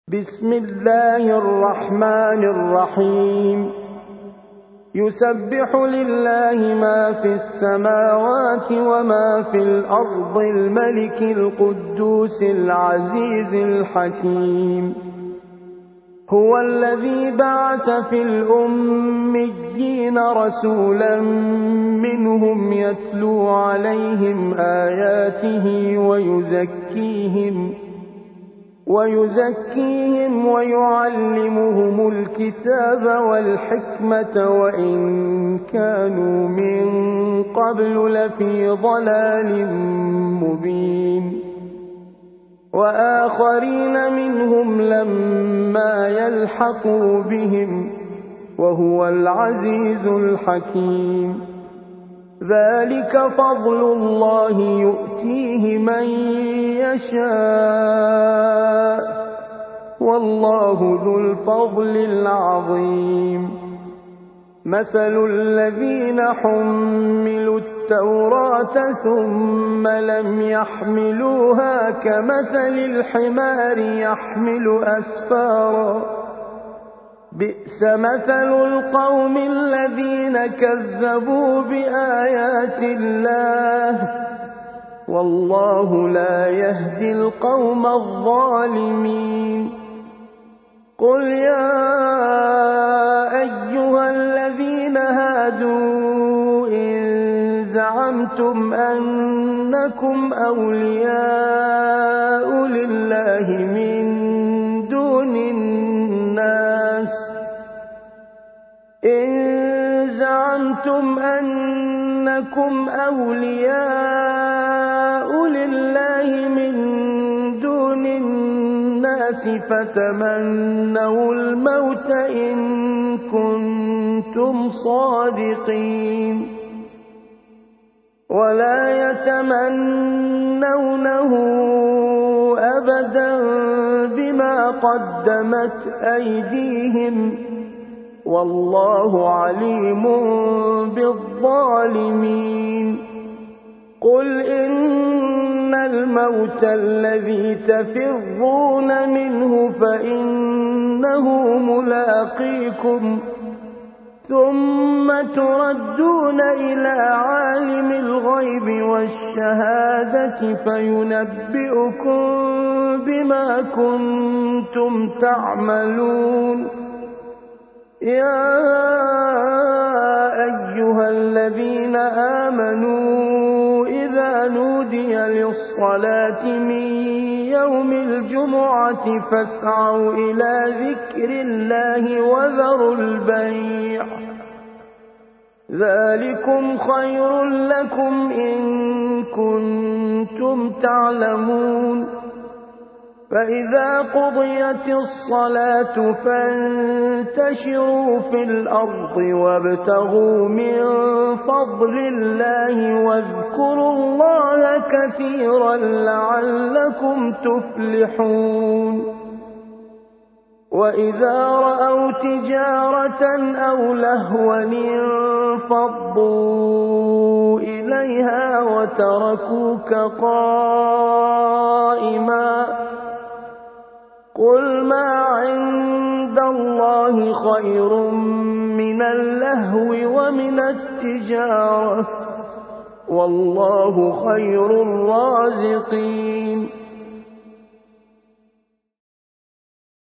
بسم الله الرحمن الرحيم يسبح لله ما في السماوات وما في الأرض الملك القدوس العزيز الحكيم هو الذي بعث في الأميين رسولا منهم يتلو عليهم آياته ويزكيهم ويعلمهم الكتاب والحكمة وإن كانوا من قبل لفي ضلال مبين وآخرين منهم لما يلحقوا بهم وهو العزيز الحكيم ذلك فضل الله يؤتيه من يشاء والله ذو الفضل العظيم مثل الذين حملوا التوراة ثم لم يحملوها كمثل الحمار يحمل أسفارا بئس مثل القوم الذين كذبوا بآيات الله والله لا يهدي القوم الظالمين قل يا أيها الذين هادوا إن زعمتم أنكم أولياء لله من دون الناس فتمنوا الموت إن كنتم صادقين ولا يتمنونه أبدا بما قدمت أيديهم والله عليم بالظالمين قل إن الموت الذي تفرون منه فإنه ملاقيكم ثم تردون إلى عالم الغيب والشهادة فينبئكم بما كنتم تعملون يا أيها الذين آمنوا إذا نودي للصلاة من يوم الجمعة فاسعوا إلى ذكر الله وذروا البيع ذلكم خير لكم إن كنتم تعلمون فإذا قضيت الصلاة فانتشروا في الأرض وابتغوا من فضل الله واذكروا الله كثيرا لعلكم تفلحون وإذا رأوا تجارة أو لهوا انفضوا إليها وتركوك قائما قل ما عند الله خير من اللهو ومن التجارة والله خير الرازقين